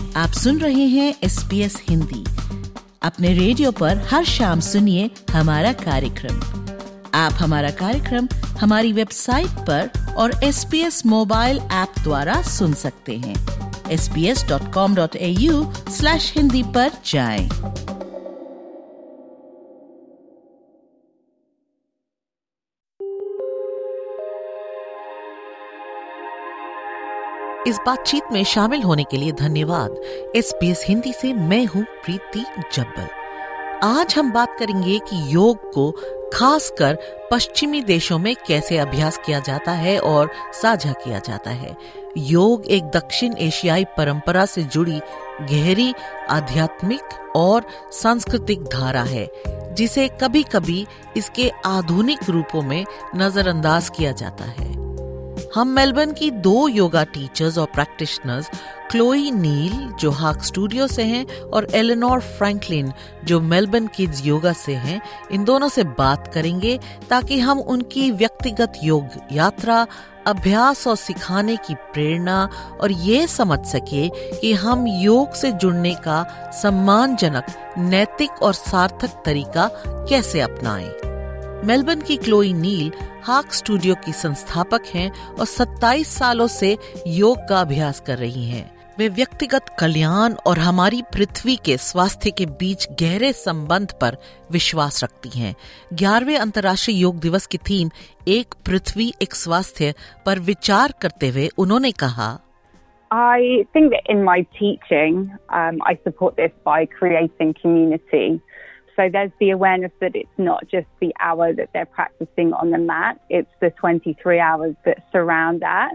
आप सुन रहे हैं SBS हिंदी। अपने रेडियो पर हर शाम सुनिए हमारा कार्यक्रम। आप हमारा कार्यक्रम हमारी वेबसाइट पर और SBS मोबाइल ऐप द्वारा सुन सकते हैं। sbs.com.au/hindi पर जाएं। इस बातचीत में शामिल होने के लिए धन्यवाद। SBS हिंदी से मैं हूं प्रीति जब्बल। आज हम बात करेंगे कि योग को खासकर पश्चिमी देशों में कैसे अभ्यास किया जाता है और साझा किया जाता है। योग एक दक्षिण एशियाई परंपरा से जुड़ी गहरी आध्यात्मिक और सांस्कृतिक धारा है, जिसे कभी-कभी इसके आधुनिक रूपों में नजरअंदाज किया जाता है। हम मेलबर्न की 2 योगा टीचर्स और प्रैक्टिशनर्स क्लोई नील जो हाक स्टूडियो से हैं और एलेनोर फ्रैंकलिन जो मेलबर्न किड्स योगा से हैं, इन दोनों से बात करेंगे ताकि हम उनकी व्यक्तिगत योग यात्रा, अभ्यास और सिखाने की प्रेरणा और ये समझ सके कि हम योग से जुड़ने का सम्मानजनक, नैतिक और सार्थक तरीका कैसे अपनाएं। मेलबर्न की क्लोई नील हाक स्टूडियो की संस्थापक हैं और 27 सालों से योग का अभ्यास कर रही हैं। वे व्यक्तिगत कल्याण और हमारी पृथ्वी के स्वास्थ्य के बीच गहरे संबंध पर विश्वास रखती हैं। 11वें अंतर्राष्ट्रीय योग दिवस की थीम एक पृथ्वी एक स्वास्थ्य पर विचार करते हुए उन्होंने कहा, I think that in my teaching, I support this by creating community. So there's the awareness that it's not just the hour that they're practicing on the mat, it's the 23 hours that surround that.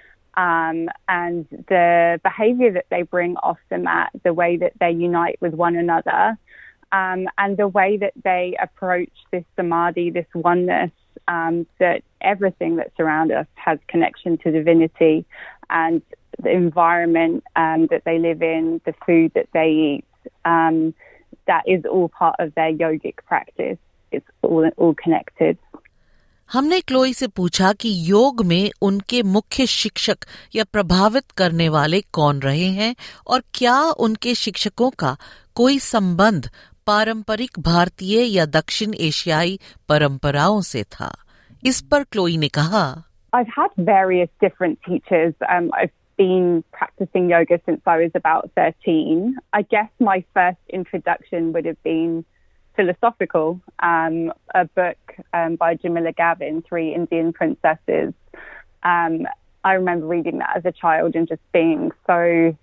And the behavior that they bring off the mat, the way that they unite with one another, and the way that they approach this samadhi, this oneness, that everything that's around us has connection to divinity, and the environment that they live in, the food that they eat, that is all part of their yogic practice. It's all connected. हमने Chloe से पूछा कि योग में उनके मुख्य शिक्षक या प्रभावित करने वाले कौन रहे हैं और क्या उनके शिक्षकों का कोई संबंध पारंपरिक भारतीय या दक्षिण एशियाई परंपराओं से था। इस पर क्लोई ने कहा, I've had various different teachers. I've been practicing yoga since I was about 13. I guess my first introduction would have been Philosophical, a book by Jamila Gavin, 3 Indian Princesses. I remember reading that as a child and just being so,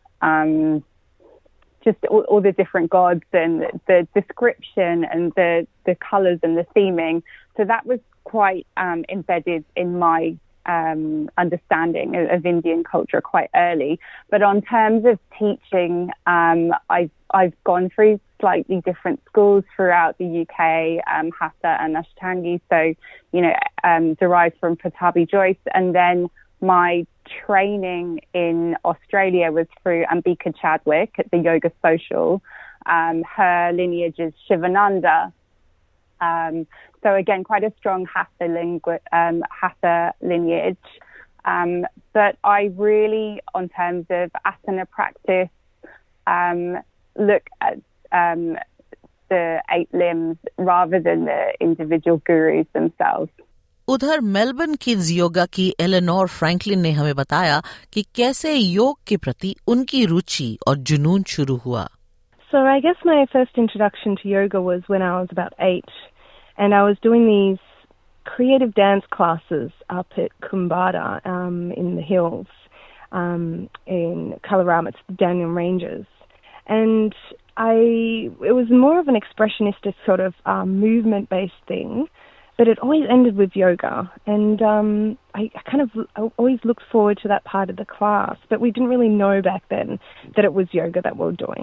just all the different gods and the description and the colours and the theming. So that was quite embedded in my understanding of Indian culture quite early. But on terms of teaching, I've gone through slightly different schools throughout the UK, Hatha and Ashtangi, so, derived from Patabi Joyce. And then my training in Australia was through Ambika Chadwick at the Yoga Social. Her lineage is Shivananda. So again, quite a strong Hatha lineage. But I really, on terms of asana practice, look at the 8 limbs rather than the individual gurus themselves. उधर Melbourne kids yoga की Eleanor Franklin ने हमें बताया कि कैसे योग के प्रति उनकी रुचि और जुनून शुरू हुआ। So I guess my first introduction to yoga was when I was about 8, and I was doing these creative dance classes up at Kumbada in the hills in Kalaram, it's the Dandenong Ranges. And it was more of an expressionistic sort of movement-based thing, but it always ended with yoga. And I always looked forward to that part of the class, but we didn't really know back then that it was yoga that we were doing.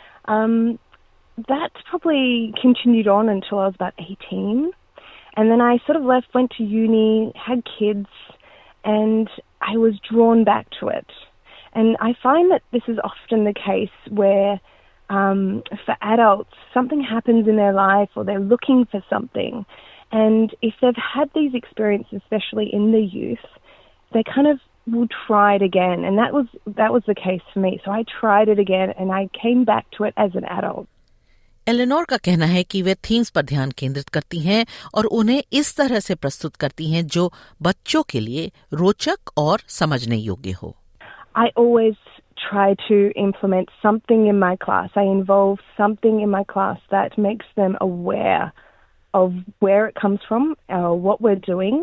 That probably continued on until I was about 18. And then I sort of went to uni, had kids, and I was drawn back to it. And I find that this is often the case where for adults, something happens in their life or they're looking for something. And if they've had these experiences, especially in the youth, they kind of we'll try it again. And that was the case for me. So I tried it again and I came back to it as an adult. Eleanor का कहना है कि वे themes पर ध्यान केंद्रित करती हैं और उन्हें इस तरह से प्रस्तुत करती हैं जो बच्चों के लिए रोचक और समझने योग्य हो. I always try to implement something in my class. I involve something in my class that makes them aware of where it comes from, what we're doing.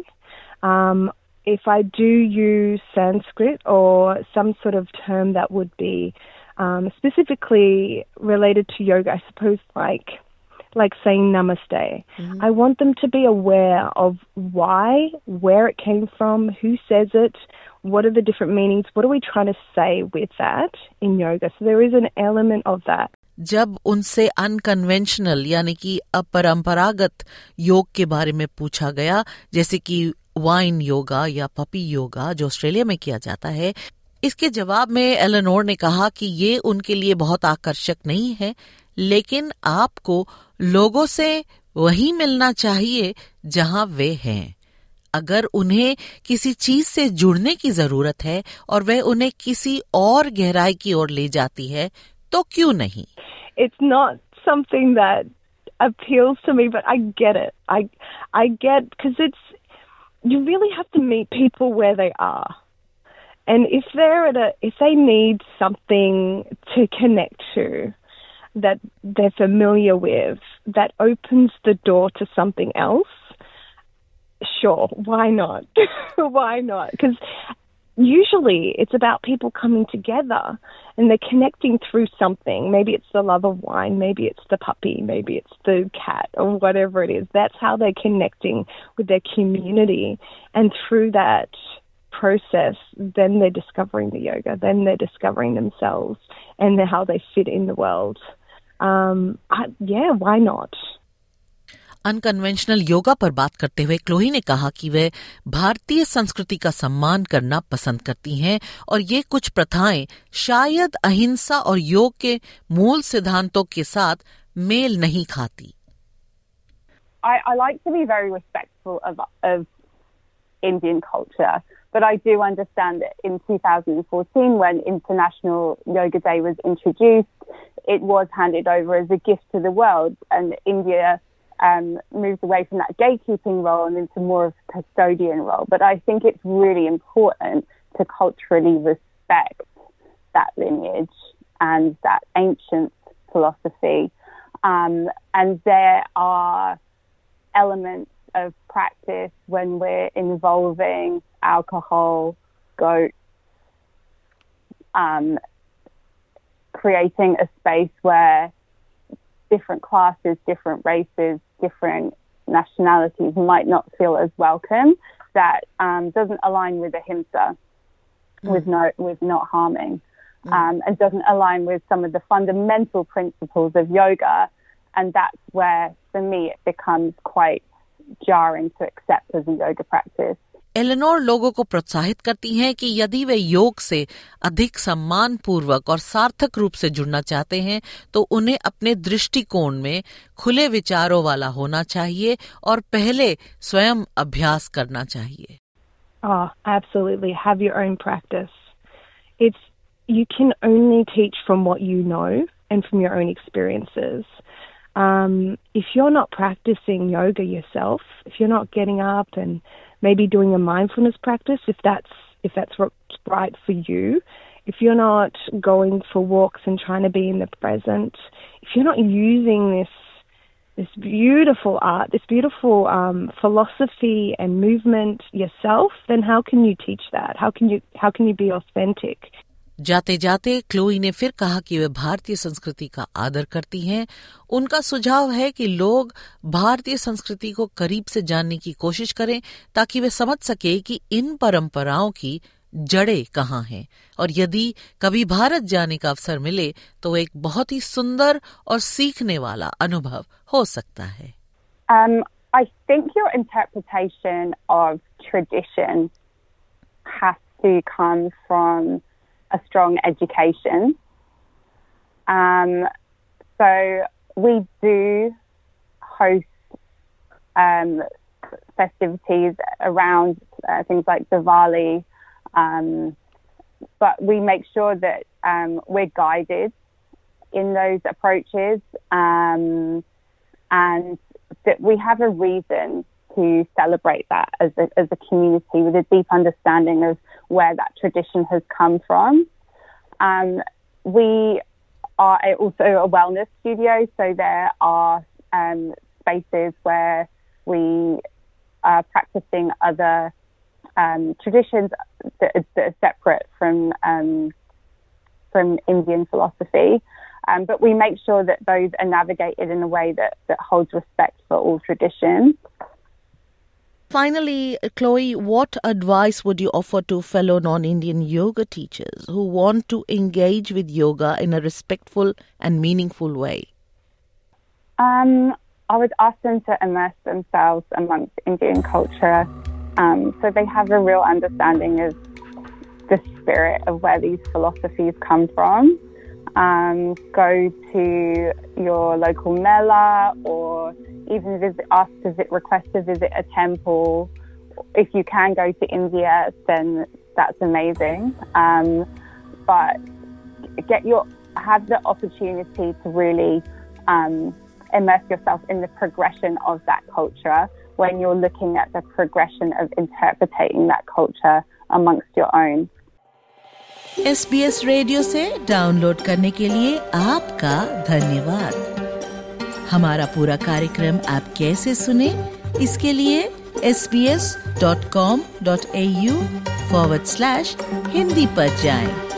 If I do use Sanskrit or some sort of term that would be specifically related to yoga, I suppose like saying namaste. Mm-hmm. I want them to be aware of why, where it came from, who says it, what are the different meanings, what are we trying to say with that in yoga. So there is an element of that. जब उनसे unconventional यानी कि अपरंपरागत योग के बारे में पूछा गया, जैसे कि वाइन योगा या पपी योगा जो ऑस्ट्रेलिया में किया जाता है, इसके जवाब में एलेनोर ने कहा कि ये उनके लिए बहुत आकर्षक नहीं है, लेकिन आपको लोगों से वहीं मिलना चाहिए जहां वे हैं. अगर उन्हें किसी चीज से जुड़ने की जरूरत है और वह उन्हें किसी और गहराई की ओर ले जाती है, तो क्यों नहीं? It's not something that appeals to me, but I get it. I get, because you really have to meet people where they are. And if they need something to connect to that they're familiar with, that opens the door to something else, sure, why not? Why not? Because usually it's about people coming together and they're connecting through something. Maybe it's the love of wine, maybe it's the puppy, maybe it's the cat or whatever it is. That's how they're connecting with their community. And through that process, then they're discovering the yoga, then they're discovering themselves and how they fit in the world. Why not? Unconventional yoga पर बात करते हुए Chloe ने कहा कि वे भारतीय संस्कृति का सम्मान करना पसंद करती हैं और ये कुछ प्रथाएं शायद अहिंसा और योग के मूल सिद्धांतों के साथ मेल नहीं खाती. I like to be very respectful of Indian culture, but I do understand that in 2014, when International Yoga Day was introduced, it was handed over as a gift to the world, and India moved away from that gatekeeping role and into more of a custodian role. But I think it's really important to culturally respect that lineage and that ancient philosophy. And there are elements of practice when we're involving alcohol, goats, creating a space where different classes, different races, different nationalities might not feel as welcome, that doesn't align with ahimsa, with not harming, and doesn't align with some of the fundamental principles of yoga. And that's where, for me, it becomes quite jarring to accept as a yoga practice. Eleanor लोगों को प्रोत्साहित करती हैं कि यदि वे योग से अधिक सम्मानपूर्वक और सार्थक रूप से जुड़ना चाहते हैं तो उन्हें अपने दृष्टिकोण में खुले विचारों वाला होना चाहिए और पहले स्वयं अभ्यास करना चाहिए. Oh, absolutely. Have your own practice. You can only teach from what you know and from your own experiences. If you're not practicing yoga yourself, if you're not getting up and maybe doing a mindfulness practice, if that's what's right for you, if you're not going for walks and trying to be in the present, if you're not using this beautiful art, this beautiful philosophy and movement yourself, then how can you teach that? How can you be authentic? जाते जाते Chloe ने फिर कहा कि वे भारतीय संस्कृति का आदर करती हैं. उनका सुझाव है कि लोग भारतीय संस्कृति को करीब से जानने की कोशिश करें ताकि वे समझ सके कि इन परंपराओं की जड़ें कहाँ हैं और यदि कभी भारत जाने का अवसर मिले तो एक बहुत ही सुंदर और सीखने वाला अनुभव हो सकता है. I think your interpretation of tradition has to come from a strong education. So we do host festivities around things like Diwali But we make sure that we're guided in those approaches, and that we have a reason to celebrate that as a community with a deep understanding of where that tradition has come from. We are also a wellness studio, so there are spaces where we are practicing other traditions that are separate from Indian philosophy. But we make sure that those are navigated in a way that holds respect for all traditions. Finally, Chloe, what advice would you offer to fellow non-Indian yoga teachers who want to engage with yoga in a respectful and meaningful way? I would ask them to immerse themselves amongst Indian culture, so they have a real understanding of the spirit of where these philosophies come from. Go to your local mela, or even request to visit a temple. If you can go to India, then that's amazing. But have the opportunity to really immerse yourself in the progression of that culture when you're looking at the progression of interpreting that culture amongst your own. SBS radio से download करने के लिए आपका धन्यवाद। हमारा पूरा कार्यक्रम आप कैसे सुने, इसके लिए sbs.com.au/hindi पर जाएं।